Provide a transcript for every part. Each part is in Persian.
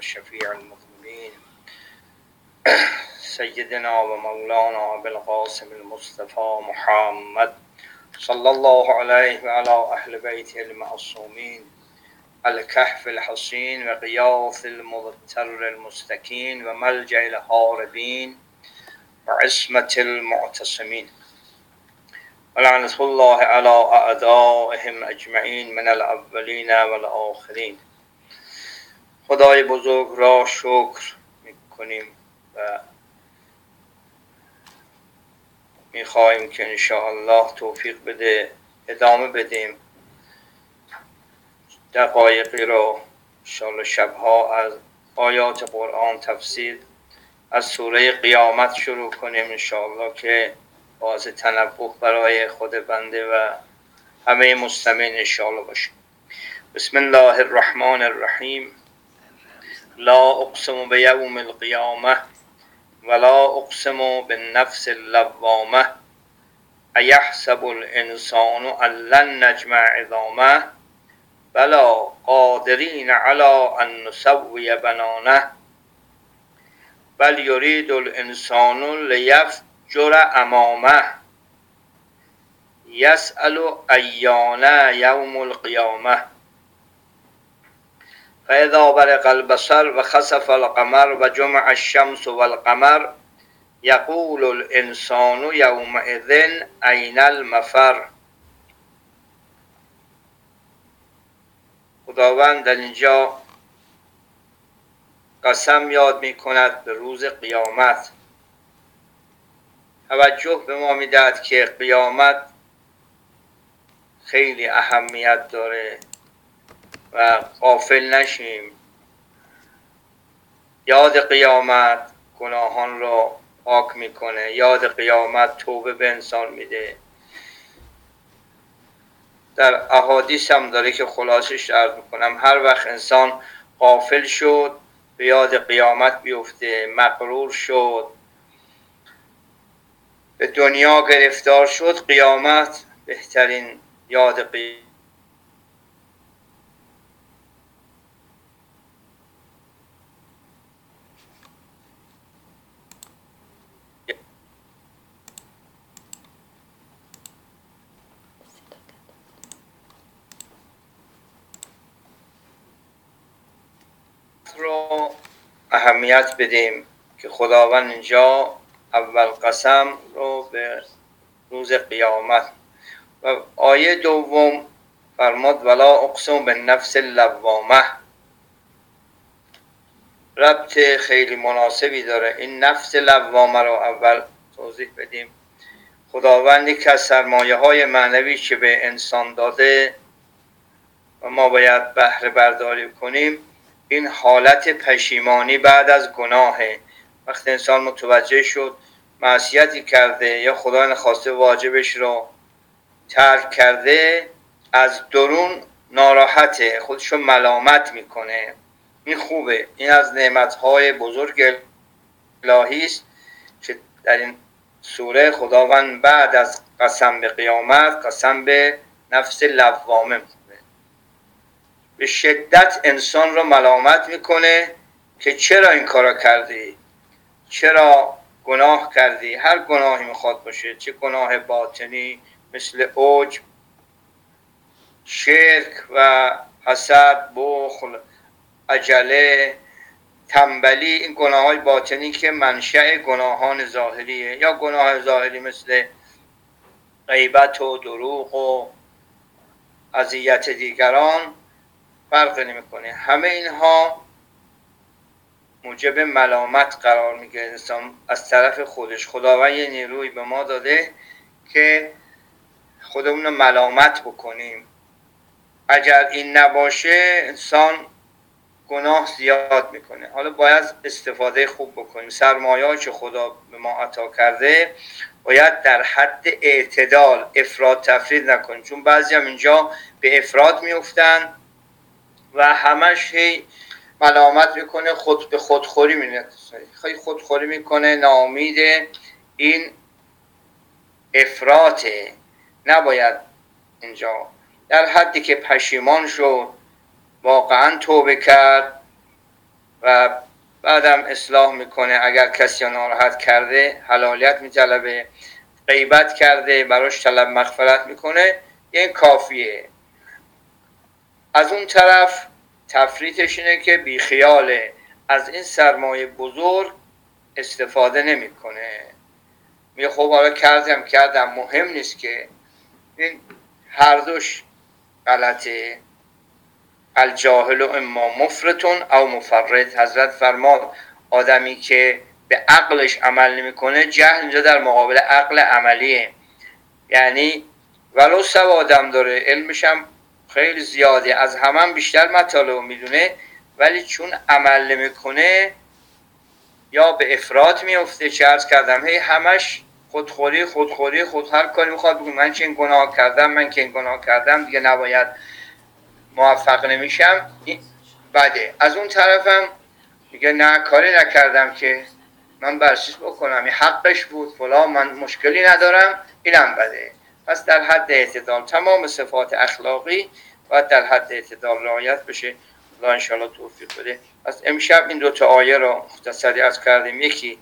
وشفيع المذنبين سيدنا ومولانا أبي القاسم المصطفى محمد صلى الله عليه وعلى أهل بيته المعصومين الكهف الحصين وغياث المضطر المستكين وملجأ الهاربين وعصمة المعتصمين ولعنة الله على أعدائهم أجمعین من الاولین والآخرین. خدای بزرگ را شکر میکنیم و میخواهیم که انشاءالله توفیق بده ادامه بدیم دقایقی رو انشاءالله شبها از آیات قرآن تفسیر از سوره قیامت شروع کنیم انشاءالله که باعث تنبه برای خود بنده و همه مستمعین انشاءالله باشه. بسم الله الرحمن الرحیم. لا اقسم بیوم القیامه ولا اقسم بالنفس اللوامه ایحسب الانسان ان لن نجمع عظامه بلا قادرین علی ان نسوی بنانه بل یرید الانسان لیفجر امامه یسأل ایان یوم القیامه فاذا برق البصر و خسف القمر و جمع الشمس والقمر یقول الانسان یومئذ این المفر. خداوند در اینجا قسم یاد می کند به روز قیامت. توجه به ما میدهد که قیامت خیلی اهمیت داره و غافل نشیم. یاد قیامت گناهان را پاک میکنه، یاد قیامت توبه به انسان میده. در احادیث هم داره که خلاصش عرض میکنم هر وقت انسان غافل شد به یاد قیامت بیفته، مغرور شد، به دنیا گرفتار شد، قیامت بهترین یاد قیامت رو اهمیت بدیم که خداوند اینجا اول قسم رو به روز قیامت و آیه دوم فرمود ولا اقسم بالنفس اللوامه. ربط خیلی مناسبی داره این نفس لوامه رو اول توضیح بدیم. خداوندی که از سرمایه های معنوی که به انسان داده و ما باید بهره برداری کنیم این حالت پشیمانی بعد از گناهه. وقتی انسان متوجه شد معصیتی کرده یا خدا نخواسته واجبش رو ترک کرده از درون ناراحته، خودشو ملامت میکنه. این خوبه، این از نعمتهای بزرگ الهی است که در این سوره خداوند بعد از قسم به قیامت قسم به نفس لوامه میکنه. به شدت انسان رو ملامت میکنه که چرا این کارا کردی، چرا گناه کردی. هر گناهی میخواد باشه، چه گناه باطنی مثل عجب، شرک و حسد، بخل، عجله، تنبلی، این گناه های باطنی که منشأ گناهان ظاهریه، یا گناه ظاهری مثل غیبت و دروغ و اذیت دیگران فرق نمیکنه. همه اینها موجب ملامت قرار میگیره انسان از طرف خودش. خداوند یه نیروی به ما داده که خودمون رو ملامت بکنیم. اگر این نباشه انسان گناه زیاد میکنه. حالا باید استفاده خوب بکنیم. سرمایه‌ای که خدا به ما عطا کرده باید در حد اعتدال، افراط تفرید نکنیم، چون بعضی هم اینجا به افراط میفتن و همش هی ملامت میکنه، خود به خودخوری میره، خیلی خودخوری میکنه، ناامیده. این افراطه، نباید. اینجا در حدی که پشیمان شد، واقعا توبه کرد، و بعدم اصلاح میکنه. اگر کسی ناراحت کرده حلالیت میطلبه، غیبت کرده براش طلب مغفرت میکنه، این کافیه. از اون طرف تفریطش اینه که بیخیاله، از این سرمایه بزرگ استفاده نمیکنه. میگه خب حالا کردم مهم نیست که. این هر دوش غلطه. الجاهل اما مفرطون او مفرط. حضرت فرماد آدمی که به عقلش عمل نمیکنه، جهل اینجا در مقابل عقل عملیه. یعنی ولو سوادم داره، علمش هم خیلی زیاده، از همه بیشتر مطالب میدونه، ولی چون عمل نمیکنه یا به افراط میفته. چه عرض کردم هی همش خودخوری خود هر کاری میخواد بگه من که این گناه کردم، من که این گناه کردم دیگه نباید، موفق نمیشم، بده. از اون طرفم میگه نه کاری نکردم که من برسیز بکنم، این حقش بود فلان، من مشکلی ندارم، اینم بده. پس در حد اعتدال تمام صفات اخلاقی باید در حد اعتدال رعایت بشه. الله انشاءالله توفیق بده. از امشب این 2 آیه را مختصری عرض کردیم، یکی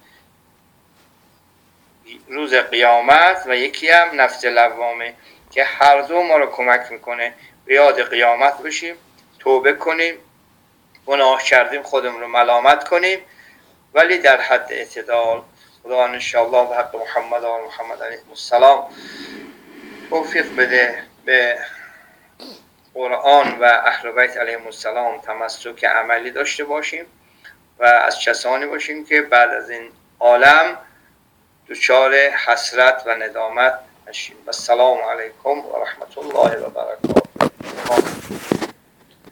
روز قیامت و یکی هم نفس لوامه، که هر دو ما رو کمک میکنه به یاد قیامت بشیم، توبه کنیم، گناه کردیم خودمون رو ملامت کنیم، ولی در حد اعتدال. خدا انشاءالله به حق محمد و محمد علیه السلام توفیق بده به قرآن و اهل بیت علیهم السلام تمسک عملی داشته باشیم و از کسانی باشیم که بعد از این عالم دچار حسرت و ندامت نشیم. السلام علیکم و رحمت الله و برکاته.